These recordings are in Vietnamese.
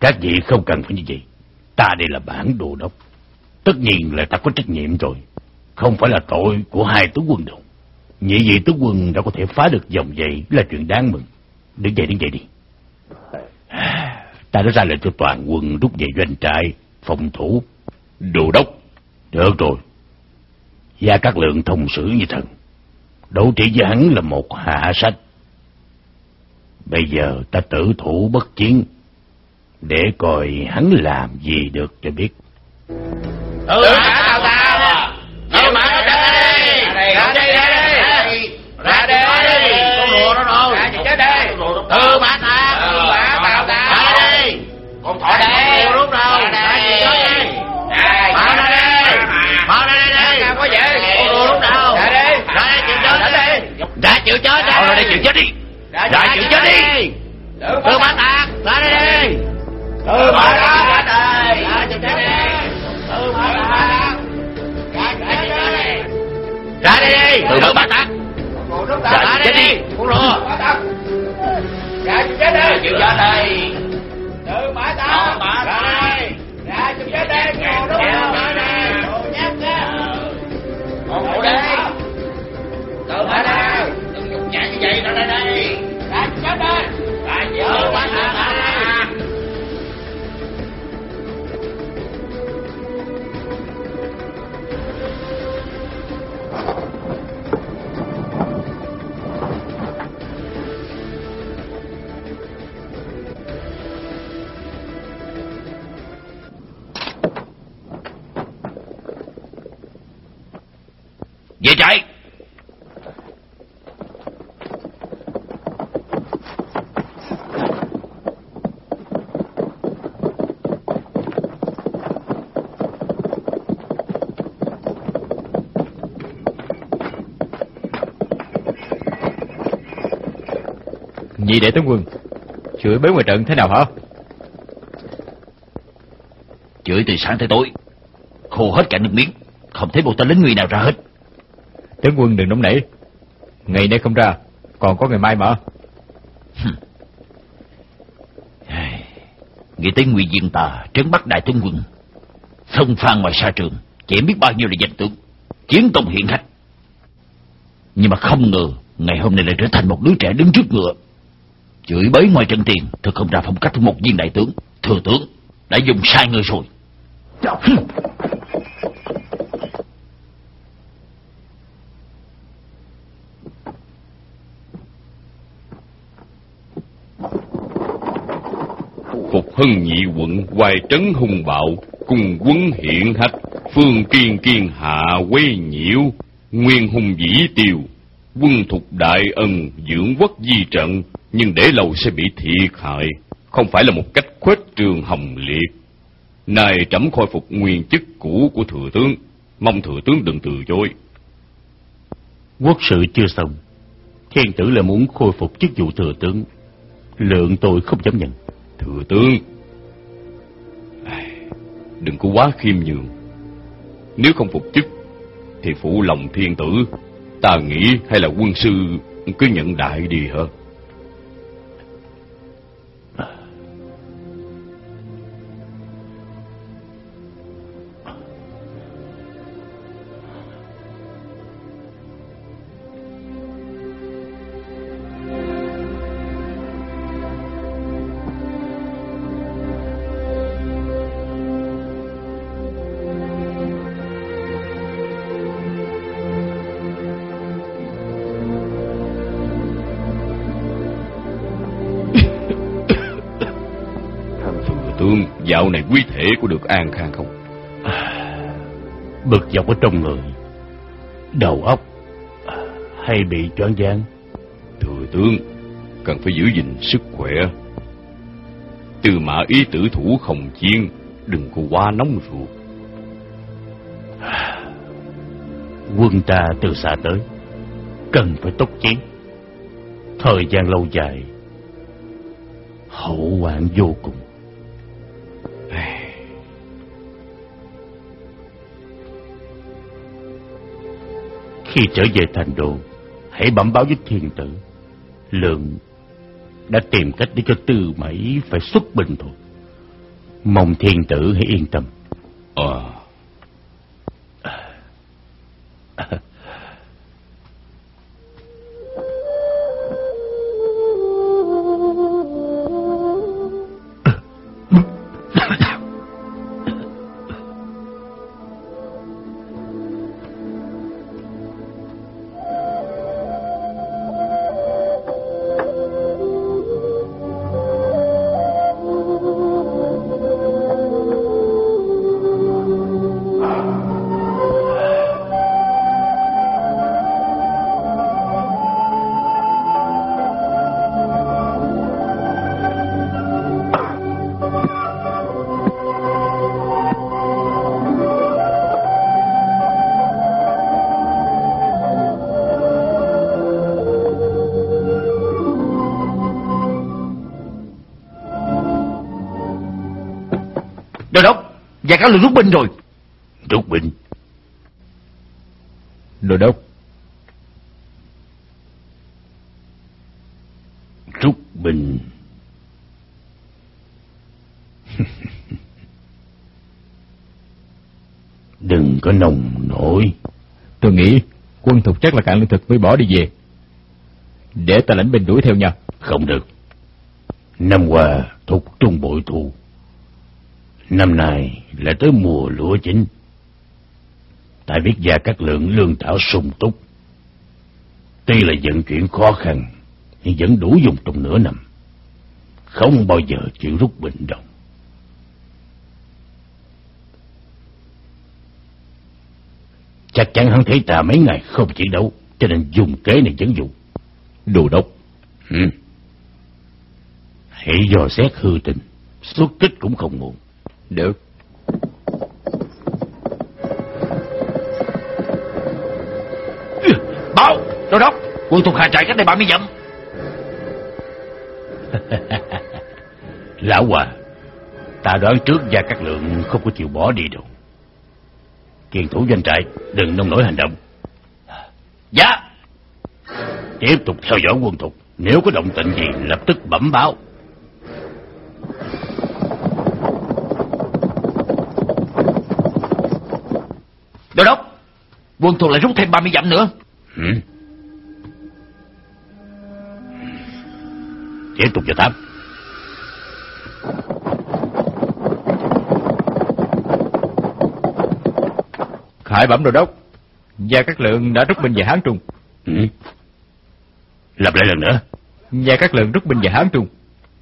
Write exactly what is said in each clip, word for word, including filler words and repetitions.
Các vị không cần phải như vậy. Ta đây là bản đồ đốc, tất nhiên là ta có trách nhiệm rồi. Không phải là tội của hai tướng quân đâu. Nhị vị tướng quân đã có thể phá được vòng vây là chuyện đáng mừng. Đứng dậy, đứng dậy đi. Ta đã ra lệnh cho toàn quân rút về doanh trại phòng thủ. Đồ đốc. Được rồi. Gia Cát Lượng thông xử như thần, đấu trí với hắn là một hạ sách. Bây giờ ta tử thủ bất chiến, để coi hắn làm gì được cho biết. Ừ, tao tao Nhiều mã nó chết đi. Ra đi, ra đi. Ra đi. Con rùa nó đâu. Ra chết đi. Ừ, mã ta. Ừ, mã tao tao. Ra đi. Con thỏ đây. Con rút đâu. Ra đi. Mã ra đi. Mã ra đi. Có vậy. Con rùa rút đâu. Ra đi. Ra chịu chết đi. Ra chịu chết đi. Ra đây chịu chết đi. Ra chịu chết đi. Ừ, mã ta. Ra đây đi. Ừ, mã ta. Ra đây. Ra chịu chết đi. Ừ, mã ta. Ra đi đi. Từ bác tạc. Ra đi đi. Con rùa. Ra chịu chết đi. Chịu chết đi. Từ mã ta. Ra đây. Ra chịu chết đi. Con rùa. Ra đây. Con nhát ra. Con ngủ đi. Từ mã ta. Đừng nhục nhã như vậy. Ra đây đi. Ra chịu chết đi. Ra chịu mã ta. Về trại. Nhị đệ tướng quân, chửi bới ngoài trận thế nào hả? Chửi từ sáng tới tối, khô hết cả nước miếng, không thấy một tên lính Nguy nào ra hết. Tướng quân đừng nóng nảy, ngày nay không ra, còn có ngày mai mà. Nghĩ tới Nguy Diên ta trấn bắt đại tướng quân, xông phan ngoài sa trường, chỉ biết bao nhiêu là danh tướng, chiến công hiển hách. Nhưng mà không ngờ ngày hôm nay lại trở thành một đứa trẻ đứng trước ngựa, chửi bới ngoài trận tiền, thật không ra phong cách của một viên đại tướng. Thừa tướng đã dùng sai người rồi. Phục Hưng nhị quận hoài trấn hung bạo, cùng quân hiện hách, phương kiên kiên hạ quê nhiễu, nguyên hùng dĩ tiều, quân thục đại ân dưỡng quốc di trận, nhưng để lâu sẽ bị thiệt hại, không phải là một cách khuếch trường hồng liệt. Nay trẫm khôi phục nguyên chức cũ của thừa tướng, mong thừa tướng đừng từ chối. Quốc sự chưa xong, thiên tử là muốn khôi phục chức vụ thừa tướng, lượng tôi không dám nhận. Thừa tướng, đừng có quá khiêm nhường. Nếu không phục chức thì phụ lòng thiên tử, ta nghĩ hay là quân sư cứ nhận đại đi hả? Dạo này quý thể có được an khang không? À, bực dọc ở trong người, đầu óc hay bị choáng váng. Thừa tướng cần phải giữ gìn sức khỏe. Tư mã ý tử thủ không chiến, đừng có quá nóng ruột. À, quân ta từ xa tới, cần phải tốc chiến. Thời gian lâu dài, hậu hoạn vô cùng. Khi trở về thành đô, hãy bẩm báo với thiên tử, Lượng đã tìm cách để cho Tư Mã Ý phải xuất binh thôi. Mong thiên tử hãy yên tâm. Ờ. Đô đốc, Gia Cát Lượng rút binh rồi. Rút binh? Đô đốc. Rút binh? Đừng có nồng nổi. Tôi nghĩ quân Thục chắc là cạn lương thực mới bỏ đi về. Để ta lãnh binh đuổi theo nhau. Không được. Năm qua Thục trung bội thu, năm nay lại tới mùa lúa chín. Tại biết Gia Cát Lượng lương thảo sung túc, tuy là vận chuyển khó khăn nhưng vẫn đủ dùng trong nửa năm, không bao giờ chịu rút binh đâu. Chắc chắn hắn thấy ta mấy ngày không chiến đấu, cho nên dùng kế này dẫn dụ. Đô đốc. Ừ. Hãy dò xét hư tình, xuất kích cũng không muộn. Được. Báo, đô đốc, quân Thục hạ trại cách đây ba mươi dặm. Lão Hòa, ta đoán trước Gia Cát Lượng không có chịu bỏ đi đâu. Kiền thủ doanh trại, đừng nông nổi hành động. Dạ. Tiếp tục theo dõi quân Thục, nếu có động tĩnh gì lập tức bẩm báo. Đô đốc, quân Thục lại rút thêm ba mươi dặm nữa. Ừ. Tiếp tục cho thám. Khải bẩm đô đốc, Gia Cát Lượng đã rút binh về Hán Trung. Ừ. Lặp lại lần nữa. Gia Cát Lượng rút binh về Hán Trung.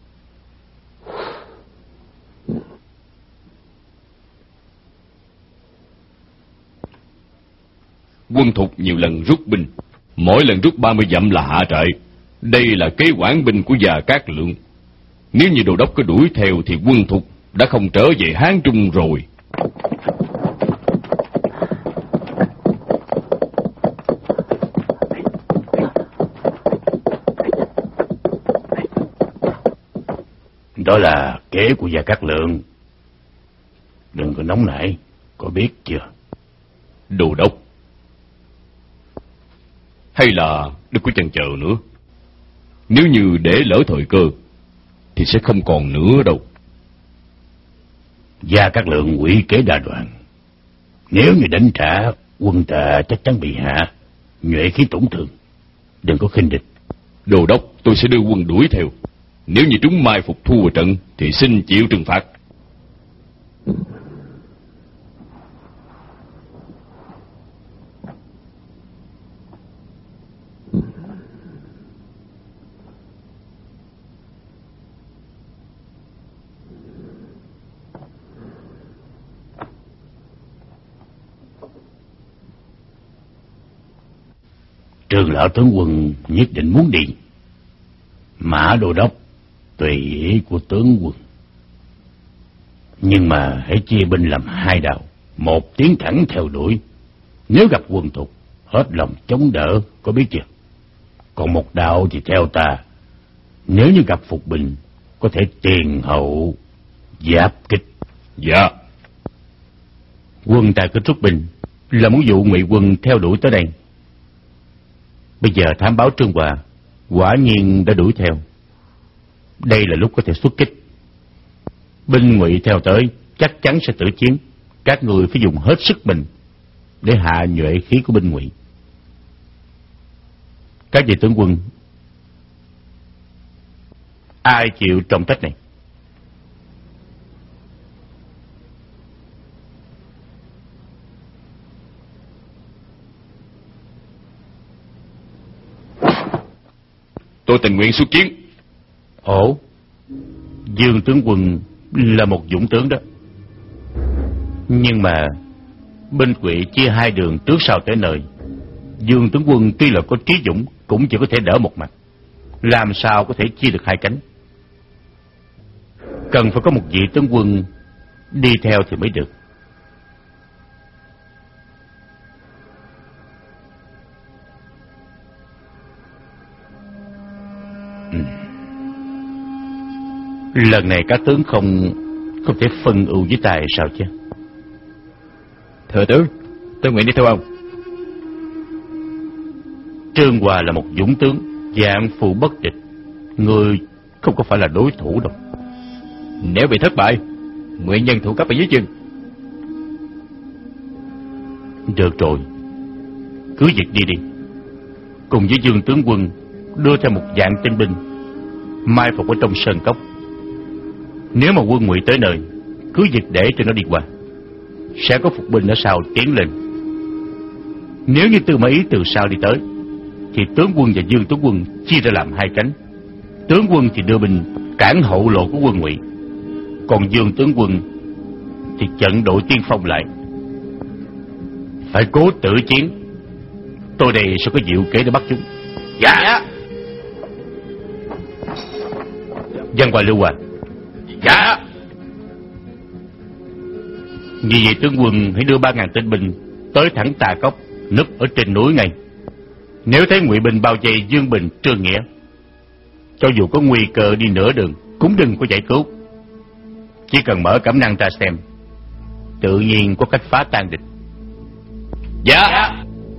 Quân Thục nhiều lần rút binh, mỗi lần rút ba mươi dặm là hạ trại. Đây là kế quản binh của Gia Cát Lượng. Nếu như đô đốc có đuổi theo thì quân Thục đã không trở về Hán Trung rồi. Đó là kế của Gia Cát Lượng. Đừng có nóng nảy, có biết chưa? Đô đốc, hay là đừng có chần chờ nữa. Nếu như để lỡ thời cơ thì sẽ không còn nữa đâu. Gia Cát Lượng quỷ kế đa đoạn, nếu như đánh trả, quân ta chắc chắn bị hạ, nhuệ khí tổn thương. Đừng có khinh địch. Đô đốc, tôi sẽ đưa quân đuổi theo. Nếu như chúng mai phục thua trận thì xin chịu trừng phạt. Trường lão tướng quân nhất định muốn đi. Mã đô đốc tùy ý của tướng quân, nhưng mà hãy chia binh làm hai đạo, một tiến thẳng theo đuổi, nếu gặp quân Thục hết lòng chống đỡ, có biết chưa? Còn một đạo thì theo ta, nếu như gặp phục binh có thể tiền hậu giáp kích. Dạ. Quân ta cứ rút binh là muốn dụ ngụy quân theo đuổi tới đây. Bây giờ thám báo Trương Hòa quả nhiên đã đuổi theo, đây là lúc có thể xuất kích. Binh Ngụy theo tới chắc chắn sẽ tử chiến. Các người phải dùng hết sức mình để hạ nhuệ khí của binh Ngụy. Các vị tướng quân, ai chịu trọng trách này? Tôi tình nguyện xuất chiến. Ồ, Dương tướng quân là một dũng tướng đó. Nhưng mà binh Ngụy chia hai đường trước sau tới nơi. Dương tướng quân tuy là có trí dũng cũng chỉ có thể đỡ một mặt, làm sao có thể chia được hai cánh. Cần phải có một vị tướng quân đi theo thì mới được. Ừ. Lần này các tướng không không thể phân ưu với tài sao chứ? Thừa tướng, tôi nguyện đi theo ông. Trương Hòa là một dũng tướng, dạng phụ bất địch. Người không có phải là đối thủ đâu. Nếu bị thất bại, nguyện nhân thủ cấp ở dưới chân. Được rồi, cứ việc đi đi. Cùng với Dương tướng quân đưa theo một vạn tinh binh mai phục ở trong sơn cốc. Nếu mà quân Ngụy tới nơi, cứ việc để cho nó đi qua, sẽ có phục binh ở sau tiến lên. Nếu như Tư Mã Ý từ sau đi tới, thì tướng quân và Dương tướng quân chia ra làm hai cánh. Tướng quân thì đưa binh cản hậu lộ của quân Ngụy, còn Dương tướng quân thì chặn đội tiên phong lại. Phải cố tử chiến. Tôi đây sẽ có diệu kế để bắt chúng. Dạ. Văn Hoài Lưu Hòa. Dạ. Vì vậy tướng quân hãy đưa ba ngàn tinh binh tới thẳng Tà Cốc, núp ở trên núi ngay. Nếu thấy Ngụy binh bao vây Dương Bình, Trương Nghĩa, cho dù có nguy cơ đi nửa đường cũng đừng có giải cứu. Chỉ cần mở cẩm năng ra xem, tự nhiên có cách phá tan địch. Dạ.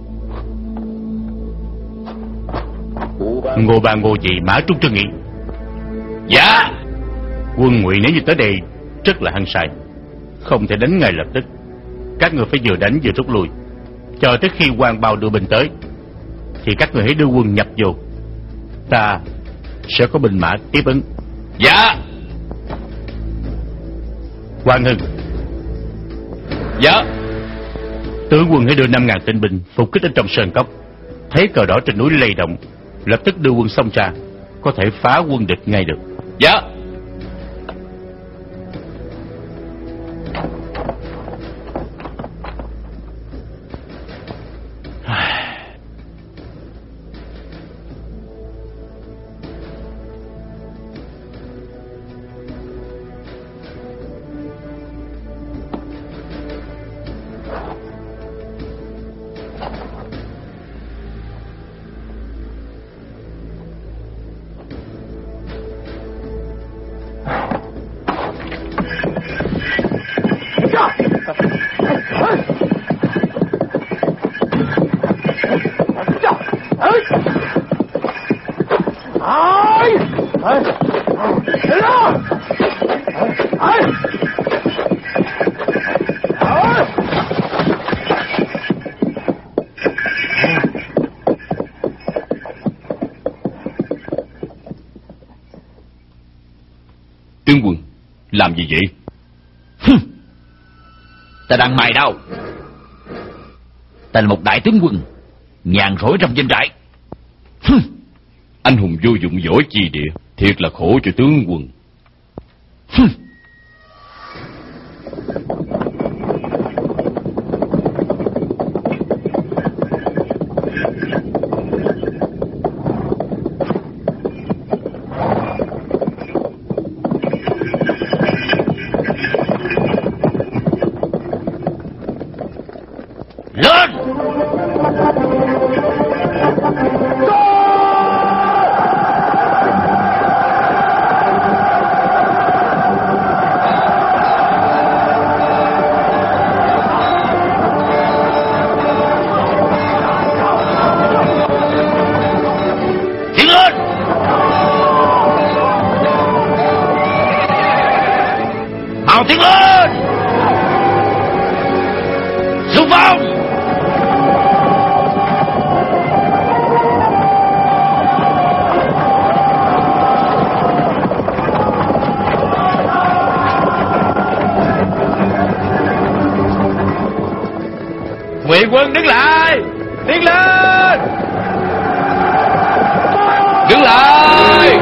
Ngô Ba Ngô Dị, Mã Trung Trương Nghị. Dạ. Quân Ngụy nếu như tới đây rất là hăng say, không thể đánh ngay lập tức. Các người phải vừa đánh vừa rút lui, chờ tới khi Quan Bao đưa binh tới thì các người hãy đưa quân nhập vô. Ta sẽ có binh mã tiếp ứng. Dạ. Quang Hưng. Dạ. Tướng quân hãy đưa năm ngàn tinh binh phục kích ở trong sơn cốc. Thấy cờ đỏ trên núi lay động, lập tức đưa quân xông ra, có thể phá quân địch ngay được. Dạ. Tướng quân, làm gì vậy? Ta đang mày đâu? Ta là một đại tướng quân, nhàn rỗi trong doanh trại. Anh hùng vô dụng giỏi chi địa, thiệt là khổ cho tướng quân. lên! Xung phong! Ngụy quân đứng lại, tiến lên, đứng lại.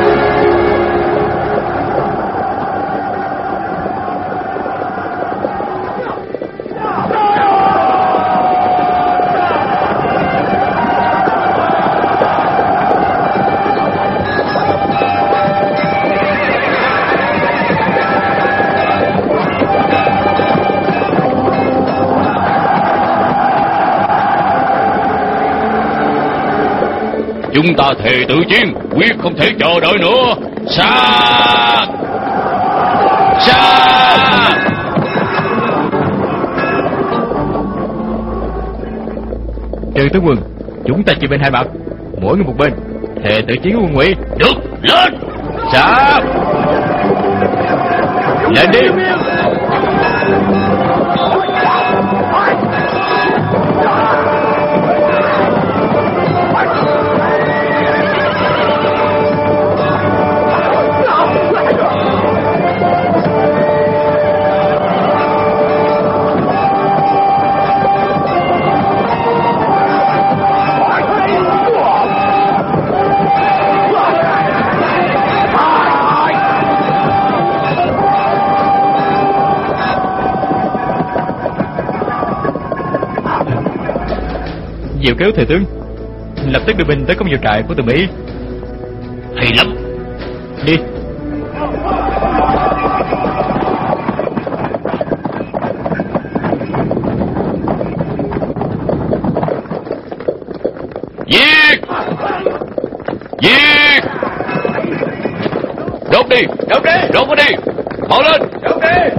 Chúng ta thề tự chiến, quyết không thể chờ đợi nữa. Sát! Sát! Trừ tướng quân, chúng ta chia bên hai mặt, mỗi người một bên, thề tự chiến với quân Ngụy. Được, lên! Sát! Lên đi! Diệu kéo thừa tướng, lập tức đưa binh tới công vào trại của Từ Mỹ. Hay lắm. Đi. Giết! Giết! Đốt đi! Đốt đi! Đốt đi! Mau lên! Đốt đi!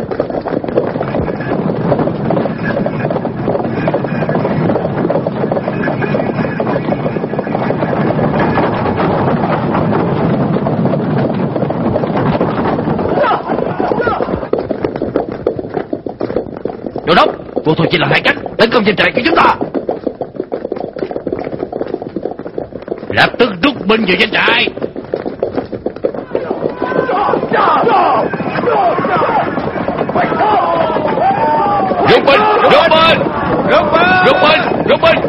Đô đốc, bộ thôi chỉ là hai cách tấn công doanh trại của chúng ta. Lập tức rút binh vào doanh trại. Rút binh! Rút binh! Rút binh! Rút binh! Rút binh!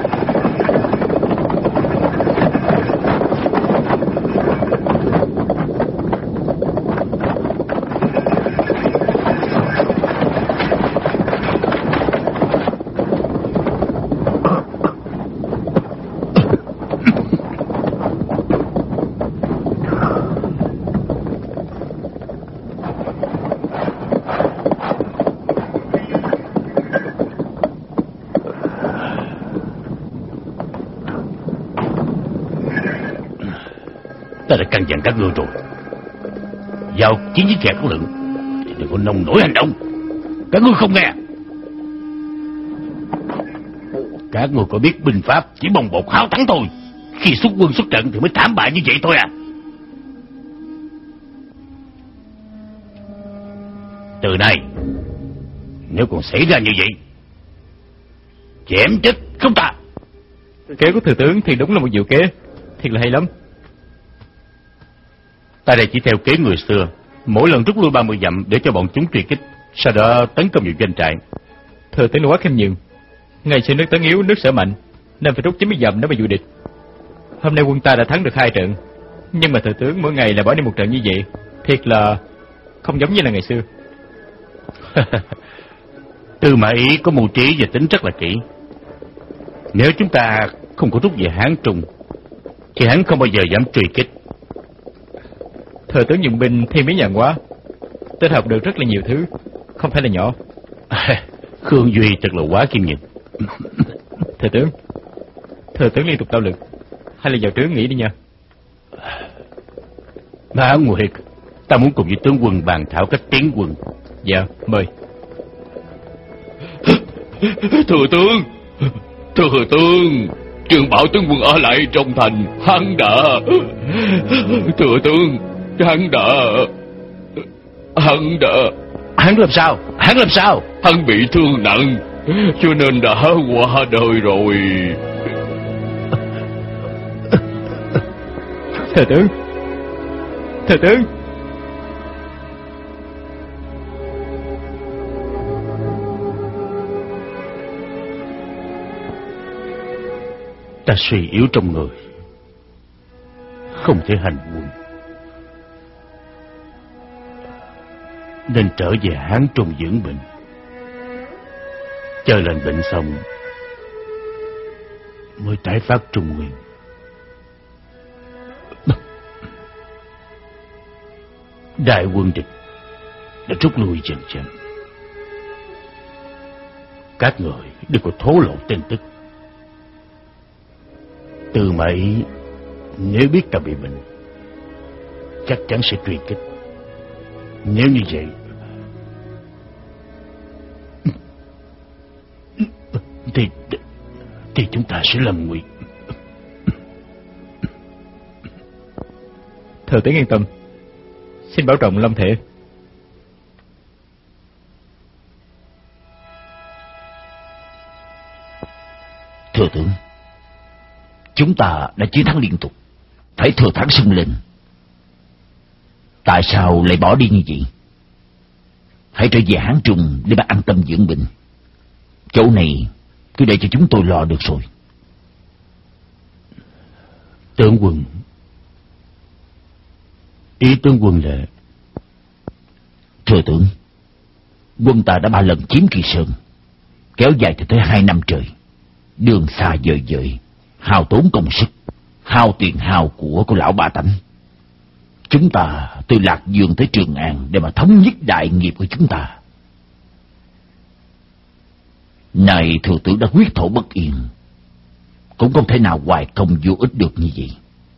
Ta đã căn dặn các ngươi rồi, vào chiến với kẻ có lượng thì đừng có nông nổi hành động. Các ngươi không nghe. Các ngươi có biết binh pháp chỉ bồng bột háo thắng thôi, khi xuất quân xuất trận thì mới thảm bại như vậy thôi à. Từ nay nếu còn xảy ra như vậy, chém chết không ta. Kế của thừa tướng thì đúng là một diệu kế, thiệt là hay lắm. Ta đây chỉ theo kế người xưa, mỗi lần rút lui ba mươi dặm để cho bọn chúng truy kích, sau đó tấn công vào doanh trại. Thừa tướng quá khiêm nhường. Ngày xưa nước Tấn yếu, nước Sở mạnh, nên phải rút chín mươi dặm để mà dụ địch. Hôm nay quân ta đã thắng được hai trận, nhưng mà thừa tướng mỗi ngày lại bỏ đi một trận như vậy, thiệt là không giống như là ngày xưa. Tư Mã Ý có mưu trí và tính rất là kỹ. Nếu chúng ta không có rút về Hán Trung thì hắn không bao giờ dám truy kích. Thừa tướng dùng binh thiên bí nhàn quá, tích hợp được rất là nhiều thứ, không phải là nhỏ. Khương Duy thật là quá kiên nhẫn. Thừa tướng, thừa tướng liên tục tạo lực, hay là vào trướng nghỉ đi nha. Mã Nguyệt, ta muốn cùng với tướng quân bàn thảo cách tiến quân. Dạ, mời. Thừa tướng, thừa tướng, Trương bảo tướng quân ở lại trong thành, hắn đã. Thừa tướng, hắn đã, hắn đã. Hắn làm sao? Hắn làm sao? Hắn bị thương nặng, cho nên đã qua đời rồi. Thừa tướng, thừa tướng. Ta suy yếu trong người, không thể hành quân, nên trở về Hán Trung dưỡng bệnh. Chờ lành bệnh xong mới tái phát Trung Nguyên. Đại quân địch đã rút lui dần dần. Các người đừng có thố lộ tin tức. Tư Mã Ý nếu biết ta bị bệnh, chắc chắn sẽ truy kích. Nếu như vậy thì thì chúng ta sẽ lâm nguy. Thừa tướng yên tâm, xin bảo trọng Lâm Thể. Thừa tướng, chúng ta đã chiến thắng liên tục, phải thừa thắng xông lên. Tại sao lại bỏ đi như vậy? Hãy trở về Hán Trung để mà an tâm dưỡng bệnh. Chỗ này cứ để cho chúng tôi lo được rồi. Tướng quân, ý tướng quân là? Thừa tướng, quân ta đã ba lần chiếm Kỳ Sơn, kéo dài cho tới hai năm trời. Đường xa dời dời, hao tốn công sức, hao tiền hao của của lão Ba Tánh. Chúng ta từ Lạc Dương tới Trường An để mà thống nhất đại nghiệp của chúng ta. Này thừa tướng đã quyết thổ bất yên, cũng không thể nào hoài công vô ích được như vậy.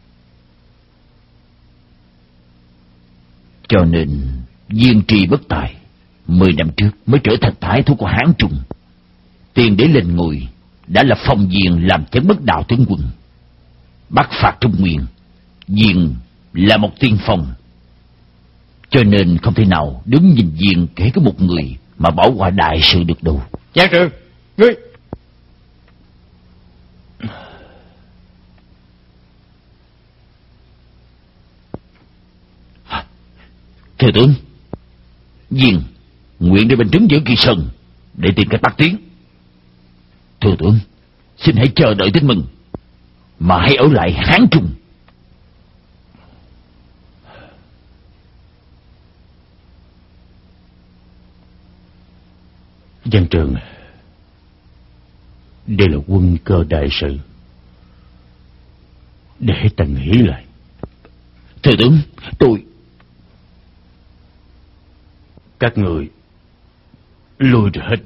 Cho nên Diên Tri bất tài mười năm trước mới trở thành thái thú của Hán Trung. Tiền để lên ngôi đã là phong Diên làm chấn bất đạo tướng quân, bắc phạt Trung Nguyên. Diên là một tiên phong, cho nên không thể nào đứng nhìn Diên kể có một người mà bỏ qua đại sự được đâu. Giang Trường, ngươi. Thừa tướng, Diên nguyện để bình trấn giữ Kỳ Sơn để tìm cách bắt tiến. Thừa tướng, xin hãy chờ đợi tin mừng, mà hãy ở lại Hán Trung. Giang Trường, đây là quân cơ đại sự, để ta nghĩ lại. Thừa tướng, tôi... Các người lui rồi hết đi.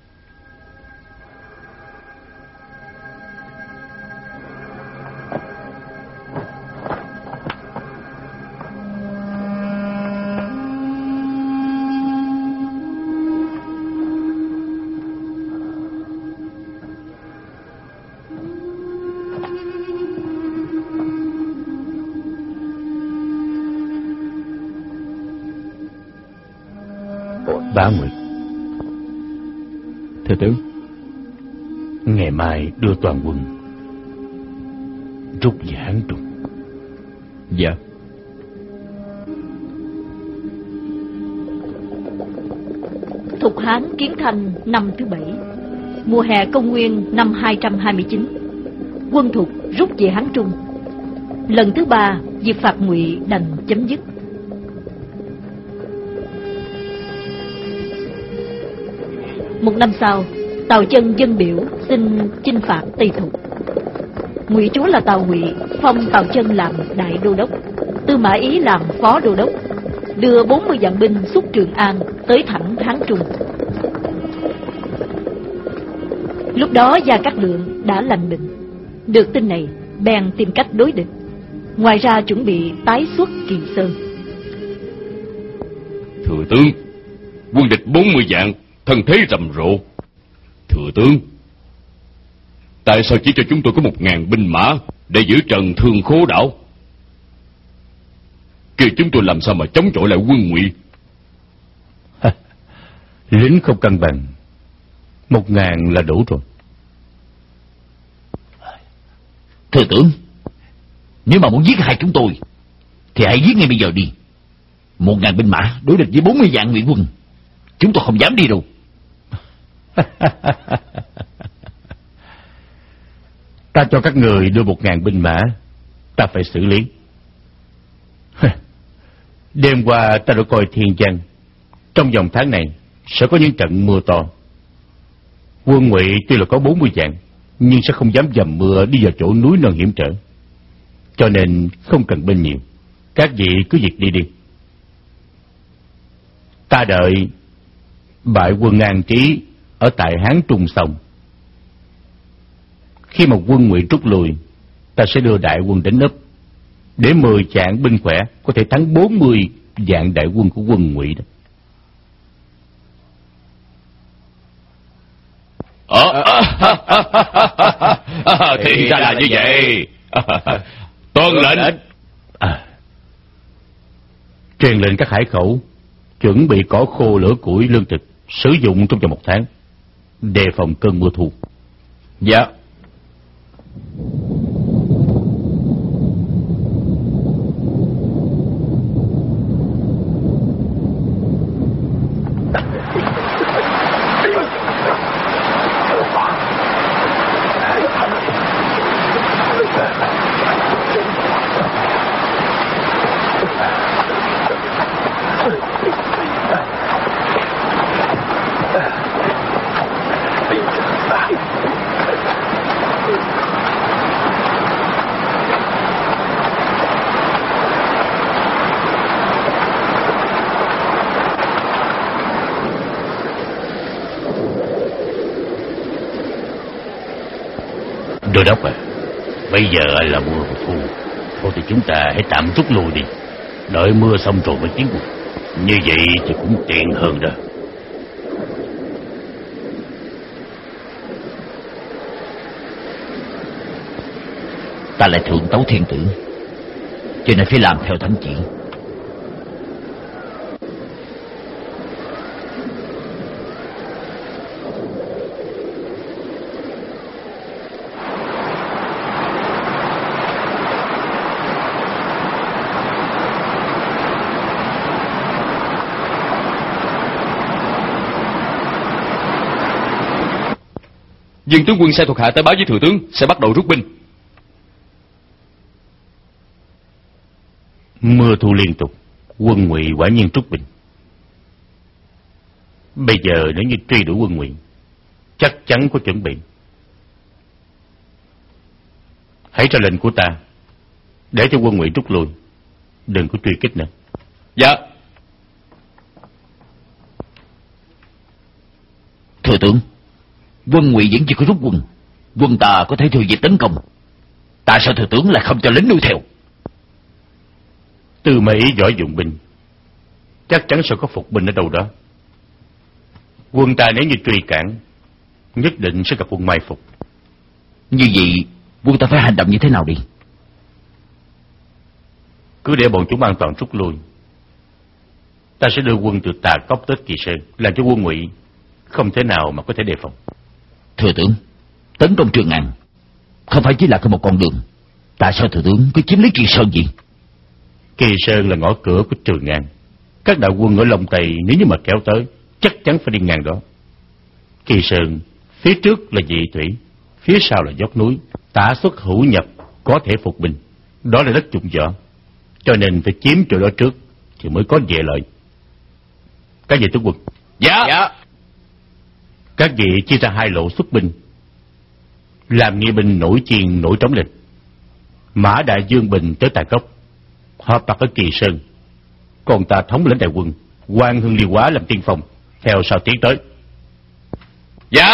Bá Nguyệt, thừa tướng, ngày mai đưa toàn quân rút về Hán Trung. Dạ. Thục Hán kiến thành năm thứ bảy, mùa hè công nguyên năm hai trăm hai mươi chín, quân Thục rút về Hán Trung. Lần thứ ba, việc phạt Ngụy đành chấm dứt. Một năm sau, Tào Chân dân biểu xin chinh phạt Tây Thục. Ngụy chúa là Tào Ngụy phong Tào Chân làm đại đô đốc, Tư Mã Ý làm phó đô đốc, đưa bốn mươi vạn binh xuất Trường An tới thẳng Hán Trung. Lúc đó Gia Cát Lượng đã lành bệnh, được tin này bèn tìm cách đối địch, ngoài ra chuẩn bị tái xuất Kỳ Sơn. Thừa tướng, quân địch bốn mươi vạn, thân thế rầm rộ. Thừa tướng, tại sao chỉ cho chúng tôi có một ngàn binh mã để giữ trần Thương Khố đảo? Kêu chúng tôi làm sao mà chống chọi lại quân Ngụy? Lính không cân bằng, một ngàn là đủ rồi. Thừa tướng, nếu mà muốn giết hai chúng tôi thì hãy giết ngay bây giờ đi. Một ngàn binh mã đối địch với bốn mươi vạn ngụy quân, chúng tôi không dám đi đâu. Ta cho các người đưa một ngàn binh mã, ta phải xử lý. Đêm qua ta đã coi thiên văn, trong vòng tháng này sẽ có những trận mưa to. Quân Ngụy tuy là có bốn mươi vạn, nhưng sẽ không dám dầm mưa đi vào chỗ núi non hiểm trở. Cho nên không cần binh nhiều, các vị cứ việc đi đi. Ta đợi bại quân An Trí ở tại Hán Trung xong. Khi mà quân Ngụy rút lui, ta sẽ đưa đại quân đến ấp, để mười vạn binh khỏe có thể thắng bốn mươi vạn đại quân của quân Ngụy đó. Ờ, thì ra là như vậy. Tuân lệnh. À, truyền lệnh các hải khẩu chuẩn bị cỏ khô, lửa củi, lương thực sử dụng trong vòng một tháng, đề phòng cơn mưa thu. Dạ. Đô đốc à, bây giờ là mùa thu, thôi thì chúng ta hãy tạm rút lui đi, đợi mưa xong rồi mới tiến quân. Như vậy thì cũng tiện hơn đó. Ta lại thượng tấu thiên tử, cho nên phải làm theo thánh chỉ. Dương tướng quân sai thuộc hạ tới báo với thừa tướng sẽ bắt đầu rút binh. Mưa thu liên tục, quân Ngụy quả nhiên rút binh. Bây giờ nếu như truy đuổi quân Ngụy, chắc chắn có chuẩn bị. Hãy ra lệnh của ta, để cho quân Ngụy rút lui, đừng có truy kích nữa. Dạ. Thừa tướng, quân Ngụy vẫn chưa có rút quân, quân ta có thể thừa dịp tấn công. Tại sao thừa tướng lại không cho lính đuổi theo? Tư Mã Ý giỏi dụng binh, chắc chắn sẽ có phục binh ở đâu đó. Quân ta nếu như truy cản, nhất định sẽ gặp quân mai phục. Như vậy quân ta phải hành động như thế nào đi? Cứ để bọn chúng an toàn rút lui, ta sẽ đưa quân từ Tà Cốc tới Kỳ Sơn, làm cho quân Ngụy không thể nào mà có thể đề phòng. Thừa tướng, tấn công Trường An không phải chỉ là có một con đường. Tại sao thừa tướng cứ chiếm lấy Kỳ Sơn gì? Kỳ Sơn là ngõ cửa của Trường An. Các đạo quân ở Long Tây nếu như mà kéo tới, chắc chắn phải đi ngang đó. Kỳ Sơn phía trước là dị thủy, phía sau là dốc núi, tả xuất hữu nhập, có thể phục binh. Đó là đất dụng võ, cho nên phải chiếm chỗ đó trước thì mới có địa lợi. Các vị tướng quân. Dạ. Dạ. Các vị chia ra hai lộ xuất binh, làm nghi binh nổi chiên nổi trống lên. Mã Đại Dương Bình tới Tà Cốc, họp mặt ở Kỳ Sơn. Còn ta thống lĩnh đại quân Quan Hưng Liêu Quá làm tiên phong, theo sau tiến tới. Dạ.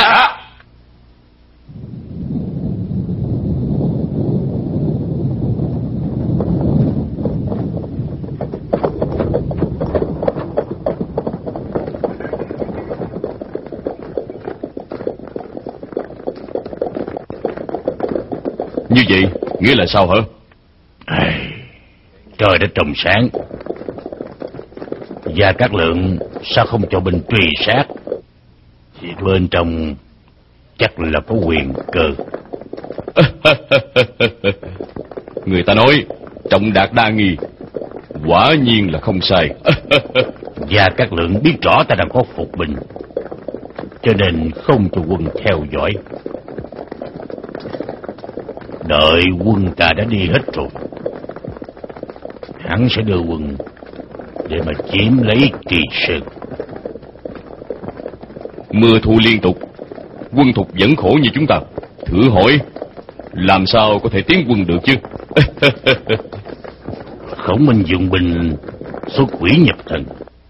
Như vậy nghĩa là sao hả? À, trời đã trồng sáng, Gia Cát Lượng sao không cho binh truy sát? Thì bên trong chắc là có quyền cơ. Người ta nói Trọng Đạt đa nghi, quả nhiên là không sai. Gia Cát Lượng biết rõ ta đang có phục binh, cho nên không cho quân theo dõi. Đợi quân ta đã đi hết rồi, hắn sẽ đưa quân để mà chiếm lấy Kỳ Sơn. Mưa thu liên tục, quân Thục vẫn khổ như chúng ta. Thử hỏi làm sao có thể tiến quân được chứ? Khổng Minh dùng binh xuất quỷ nhập thần.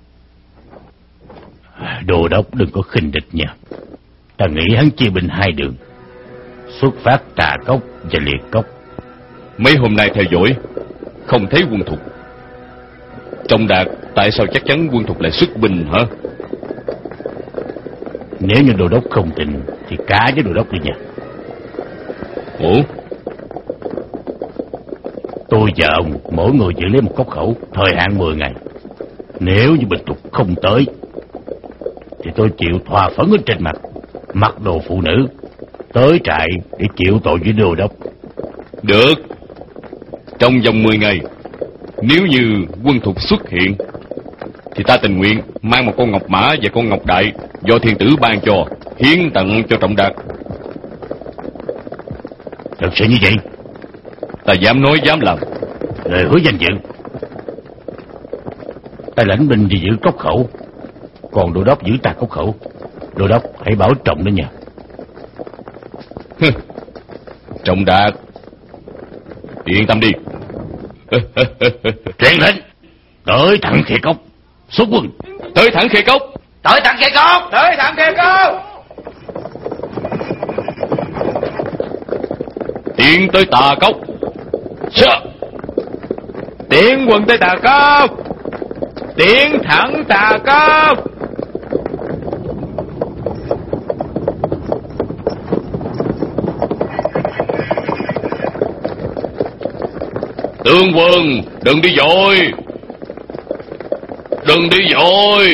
Đô đốc đừng có khinh địch nha. Ta nghĩ hắn chia binh hai đường, xuất phát Tà Cốc và Liệt Cốc. Mấy hôm nay theo dõi không thấy quân Thục. Trọng Đạt tại sao chắc chắn quân Thục lại xuất binh hả? Nếu như đô đốc không tin thì cá với đô đốc đi nha. Ủa? Tôi và ông mỗi người giữ lấy một cốc khẩu, thời hạn mười ngày. Nếu như binh Thục không tới thì tôi chịu thòa phấn ở trên mặt, mặc đồ phụ nữ, tới trại để chịu tội với đô đốc. Được. Trong vòng mười ngày, nếu như quân Thục xuất hiện thì ta tình nguyện mang một con ngọc mã và con ngọc đại do thiên tử ban cho, hiến tặng cho Trọng Đạt. Thật sự như vậy? Ta dám nói dám làm. Lời hứa danh dự. Ta lãnh binh đi giữ cốc khẩu, còn đô đốc giữ Tà Cốc khẩu. Đô đốc hãy bảo trọng đó nha. Trọng Đạt, yên tâm đi. Truyền lệnh tới thẳng Khê Cốc, xuất quân. Tới thẳng Khê Cốc. Tới thẳng Khê Cốc. Tới thẳng Khê Cốc. Tiến tới Tà Cốc. Sợ. Tiến quân tới Tà Cốc. Tiến thẳng Tà Cốc. Tướng quân, đừng đi vội. Đừng đi vội.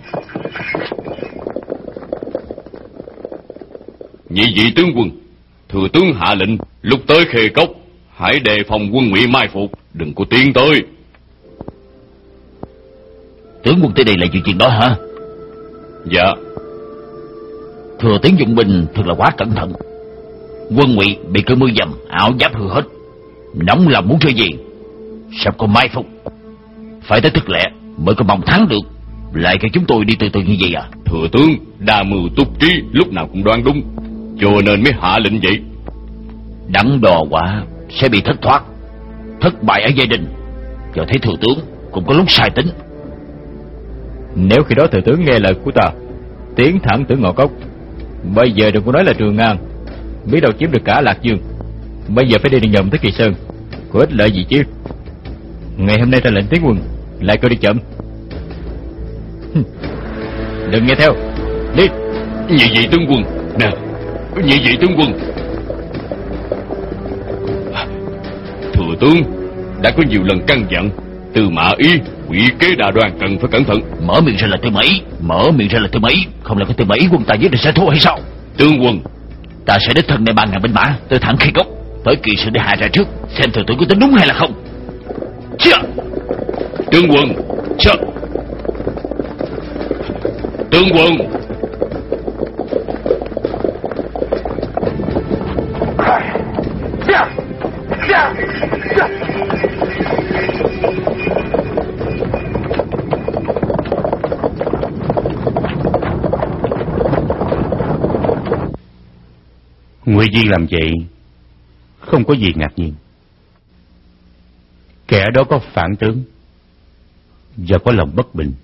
Nhị vị tướng quân, thừa tướng hạ lệnh lúc tới Khê Cốc hãy đề phòng quân Ngụy mai phục, đừng có tiến tới. Tướng quân tới đây là chuyện chuyện đó hả? Dạ. Thừa tướng dụng binh thật là quá cẩn thận. Quân Ngụy bị cơn mưa dầm ảo giáp hư hết, nóng lòng muốn chơi gì, sắp có mai phục, phải tới thức lẹ mới có mong thắng được. Lại cho chúng tôi đi từ từ như vậy à? Thừa tướng đa mưu túc trí, lúc nào cũng đoán đúng, cho nên mới hạ lệnh vậy. Đắn đo quá sẽ bị thất thoát, thất bại ở gia đình. Giờ thấy thừa tướng cũng có lúc sai tính. Nếu khi đó thừa tướng nghe lời của ta, tiến thẳng tới Ngọ Cốc, bây giờ đừng có nói là Trường An, biết đâu chiếm được cả Lạc Dương. Bây giờ phải đi đường vòng tới Kỳ Sơn, có ích lợi gì chứ? Ngày hôm nay ta lệnh tiến quân, lại coi đi chậm. Đừng nghe theo, đi. Nhị vị tướng quân, nè, nhị vị tướng quân. Thừa tướng đã có nhiều lần căn dặn Tư Mã Ý quỷ kế đa đoan cần phải cẩn thận. Mở miệng ra là Tư Mã Ý, mở miệng ra là Tư Mã Ý, không là có Tư Mã Ý quân ta giết được sẽ thua hay sao? Tướng quân, ta sẽ đích thân đem ba ngàn binh mã tới thẳng Khê Cốc, tới Kỳ Sơn để hạ ra trước, xem thừa tướng có tính đúng hay là không. Chưa. Tướng quân, chưa. Tướng quân. Ngụy Diên làm vậy không có gì ngạc nhiên. Kẻ đó có phản tướng và có lòng bất bình.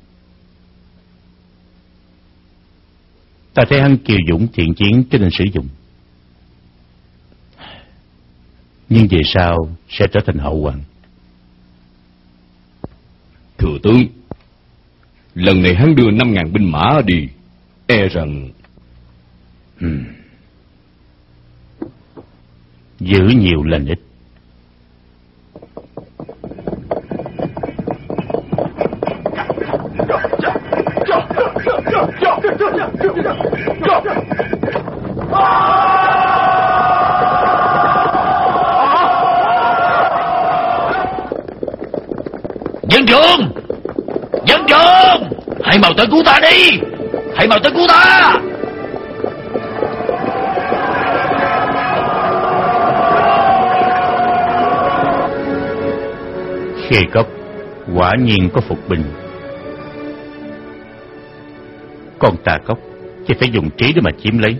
Ta thấy hắn kiêu dũng thiện chiến cho nên sử dụng, nhưng về sau sẽ trở thành hậu hoạn. Thừa tướng, lần này hắn đưa năm ngàn binh mã đi, e rằng hmm. giữ nhiều lành ít. Dân trường, dân trường, hãy mau tới cứu ta đi, hãy mau tới cứu ta. Khê Cốc quả nhiên có phục binh. Con Tà Cốc chỉ phải dùng trí để mà chiếm lấy.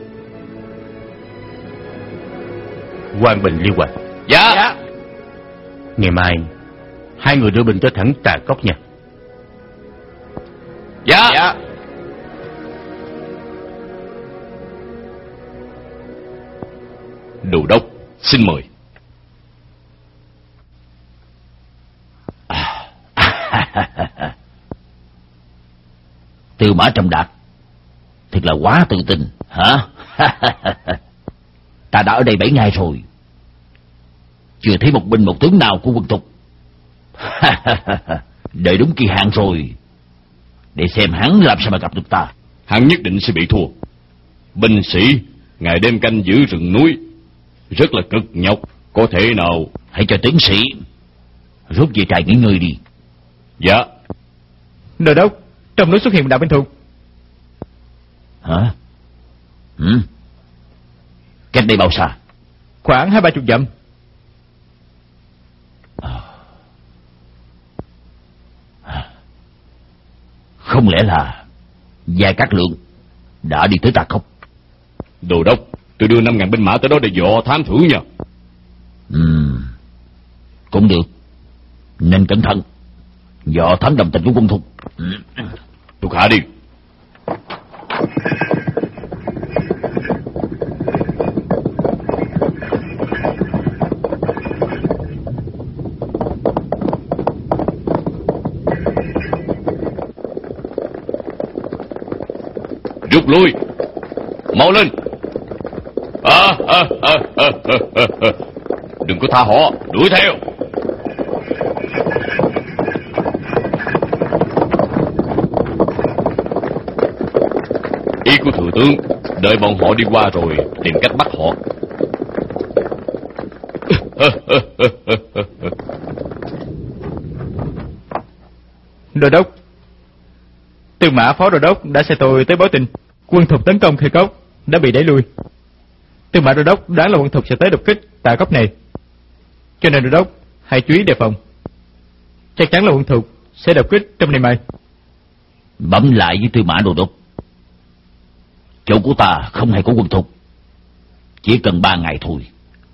Quang Bình, Liêu Hoàng. Dạ, dạ. Ngày mai hai người đưa binh tới thẳng Tà Cốc nha. Dạ, dạ. Đô đốc xin mời. Tư Mã Trọng Đạt thật là quá tự tin hả? Ta đã ở đây bảy ngày rồi, chưa thấy một binh một tướng nào của quân Thục. Đợi đúng kỳ hạn rồi, để xem hắn làm sao mà gặp được ta. Hắn nhất định sẽ bị thua. Binh sĩ ngày đêm canh giữ rừng núi rất là cực nhọc, có thể nào hãy cho tướng sĩ rút về trại nghỉ ngơi đi. Dạ. Đô đốc, trong núi xuất hiện một đạo binh thù. Hả? Ừ. Cách đây bao xa? Khoảng hai ba chục dặm. Không lẽ là Gia Cát Lượng đã đi tới Tà Cốc? Đô đốc, tôi đưa năm ngàn binh mã tới đó để dò thám thử nha. Ừ, cũng được, nên cẩn thận dò thám đồng tình của quân Thục. Thuộc hạ đi. Rút lui, mau lên. À, à, à, à, à, à. Đừng có tha họ, đuổi theo. Ý của thừa tướng, đợi bọn họ đi qua rồi tìm cách bắt họ. Đô đốc, Tư Mã Phó Đô đốc đã sai tôi tới báo tin quân Thục tấn công Khê Cốc đã bị đẩy lui. Tư Mã Đô đốc đoán là quân Thục sẽ tới đột kích Tà Cốc này, cho nên Đô đốc hãy chú ý đề phòng. Chắc chắn là quân Thục sẽ đột kích trong ngày mai. Bấm lại với Tư Mã Đô đốc, chỗ của ta không hề có quân Thục, chỉ cần ba ngày thôi.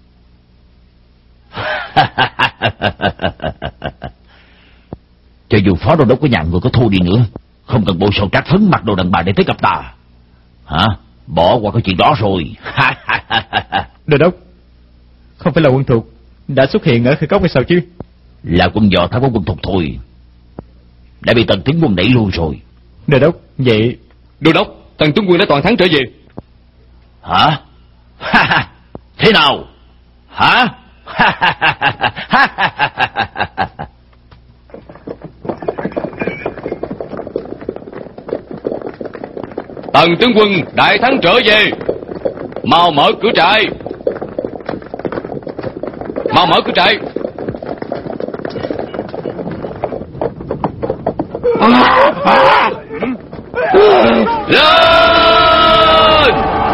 Cho dù Phó Đô đốc của nhà người có thua đi nữa, không cần bộ sầu trát phấn mặc đồ đàn bà để tới gặp ta. Hả? Bỏ qua cái chuyện đó rồi. Đô đốc, không phải là quân Thục đã xuất hiện ở Khê Cốc hay sao chứ? Là quân dò thám của quân Thục thôi, đã bị Tần Tướng Quân đẩy lui rồi. Đô đốc, vậy... Đô đốc, Tần Tướng Quân đã toàn thắng trở về. Hả? Thế nào? Hả? Tần Tướng Quân đại thắng trở về. Mau mở cửa trại. Mau mở cửa trại. Lên!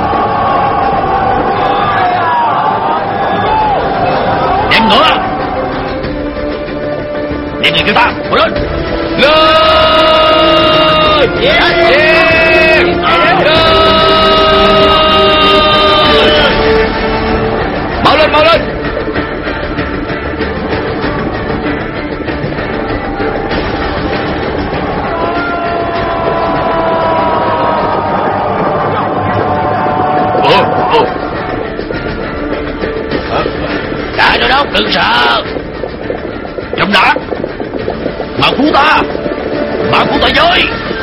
Đem ngựa. Đem người cho ta, mau lên. Lên! Yeah! Yeah! Mau lên, mau lên. Đại Đô đốc đừng sợ. Trọng Đạt, mà cứu ta, mà cứu ta với.